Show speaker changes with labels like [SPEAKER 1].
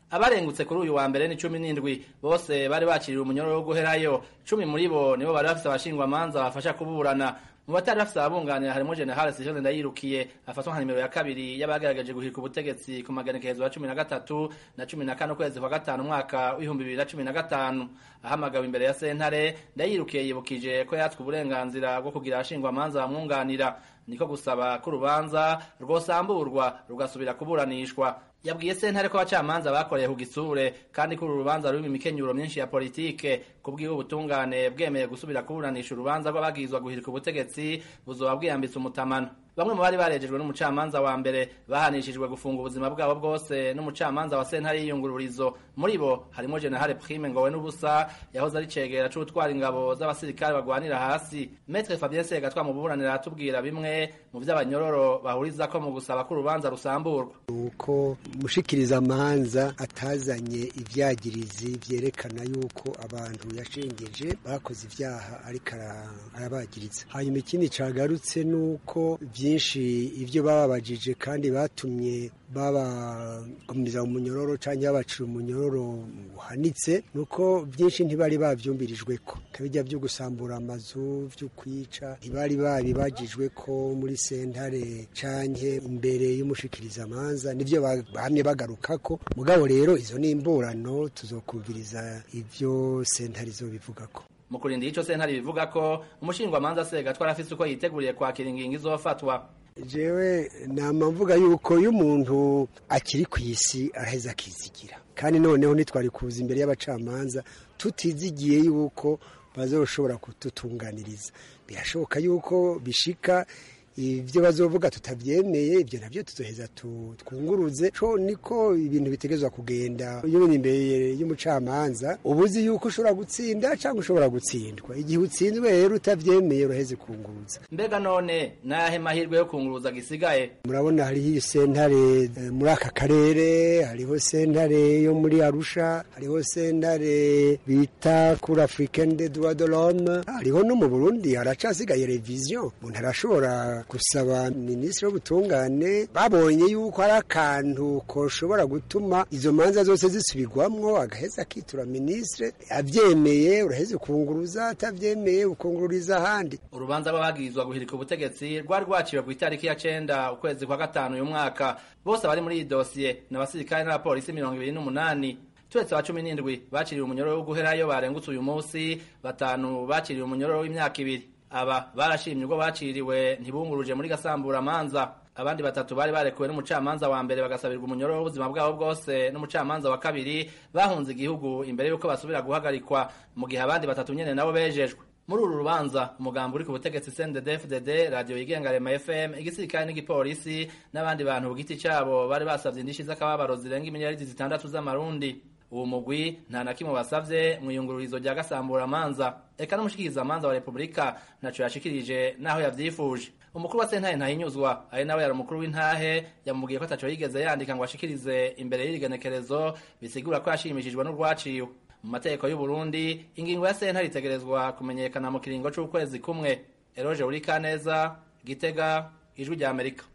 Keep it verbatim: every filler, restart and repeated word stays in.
[SPEAKER 1] abarengutse kuri uyu wa mbere ni cumi n'indwi bose bari bakiriwe umunyororo wo guherayo cumi muri bo nibo bari bafise abashingwamanza bafasha kuburana mu batari bafise abunganira harimo General Sejone Ndayirukiye afatwa nka nimero ya kabiri y'abagerageje guhirika ubutegetsi ku maganekezo ya cumi na gatatu na cumi na kane ukwezi kwa gatanu umwaka w'ibihumbi bibiri na cumi na gatanu ahamagawe imbere ya sentare Ndayirukiye yibukije ko yatswe uburenganzira bwo kugira abashingwamanza bamwunganira niko gusaba ko urubanza rwosamburwa rugasubira kuburanishwa yabwiye sentare ko abacamanza bakoreye ku gisure kandi ko urubanza rurimo imikenyuro myinshi ya politike kubwiwe ubutungane bwemeye gusubira kuburanisha urubanza rw'abagizwa guhirika ubutegetsi buzoba bwiyambitse umutamano bamwe mu bari barejejwe n'umucamanza wa mbere bahanishijwe gufunga ubuzima bwabo bwose n'umucamanza wa sentare y'iyungururizo muri bo harimo General Prime Ngowe n'ubusa yahoze ari cegera c'utwara ingabo z'abasirikare bagwanira hasi Maître Fabien Segatwa mu buburanira atubwira bimwe mu vy'abanyororo bahuriza ko mu gusaba ko urubanza rusamburwa
[SPEAKER 2] uko mushikiriza amanza atazanye ivyagirizi vyerekana yuko abantu yashengeje bakoze ivyaha ariko arabagiriza hanyuma ikindi cagarutse nuko byinshi ivyo bababajije kandi batumye babagumiza umunyororo canke babacira umunyororo uhanitse nuko byinshi ntibari bavyumbirijwe ko kabijya byo gusambura amazu byo kwica ntibari babibajijwe ko muri sentare canke imbere y'umushikiriza amanza nivyo bahamye bagaruka ko mugabo rero izo nimburano tuzokumviriza ivyo sentare zo bivugako
[SPEAKER 1] mu kurinda ico sentare bivuga ko umushingwamanza Segatwa arafise uko yiteguriye kwakira ingingo izofatwa
[SPEAKER 2] jewe nama mvuga yuko iyo umuntu akiri ku isi araheza akizigira kandi noneho nitwari kuza imbere y'abacamanza tutizigiye yuko bazoshobora kututunganiriza birashoboka yuko bishika ivyo bazovuga tutavyemeye ivyo navyo tuzoheza twunguruze co niko ibintu bitegezwa kugenda iyo imbere y'umucamanza ubuzi yuko ushobora gutsinda cyangwa ushobora gutsindwa igihe utsinzwe rero utavyemeye uraheze kunguruza
[SPEAKER 1] mbega none nahe mahirwe yo kunguruza gisigaye
[SPEAKER 2] murabona hari sentare muri aka karere hariho sentare yo muri Arusha hariho sentare bita Cour Africaine des droits de l'homme hariho no mu Burundi haracasigaye revision umuntu arashobora gusaba minisitiri w'ubutungane babonye yuko ari akantu koshobora gutuma izo manza zose zisubirwamwo agaheza akitura minisitiri avyemeye uraheze kunguruza atavyemeye ukungururiza ahandi
[SPEAKER 1] urubanza rw'abagizwa guhirika ubutegetsi rwari rwaciwe ku itariki ya cenda ukwezi kwa gatanu uyu mwaka bose bari muri iyi dosiye n'abasirikare n'abapolisi mirongo ibiri n'umunani turetse wa cumi n'indwi baciriwe umunyororo wo guherayo barengutse uyu munsi batanu baciriwe umunyororo w'imyaka ibiri aba barashimye ubwo baciriwe ntibunguruje muri gasambura amanza abandi batatu bari barekuwe n'umucamanza wa mbere bagasabirwa umunyororo w'ubuzima bwabo bwose n'umucamanza wa kabiri bahunze igihugu imbere yuko basubira guhagarikwa mu gihe abandi batatu nyene nabo bejejwe muri uru rubanza umugambo uri ku butegetsi C N D D F D D radio yigenga Rema F M igisirikare n'igipolisi n'abandi bantu bugiti cabo bari basavye indishi z'akababaro zirenga imiliyaridi zitandatu z'amarundi uwo mugwi nta na kimwe basavye mu iyungururizo rya gasambura amanza eka n'umushikiriza amanza wa Republika naco yashikirije naho yavyifuje umukuru wa sentare Ntahinyuzwa ari nawe yari umukuru w'intahe yamubwiye ko ataco yigeze yandika ngo ashikirize imbere y'irigenekerezo bisigura ko yashimishijwe n'urwaciwe mu mategeko y'u Burundi ingingo ya sentare itegerezwa kumenyekana mu kiringo c'ukwezi kumwe Eroge Urikaneza Gitega Ijwi rya Amerika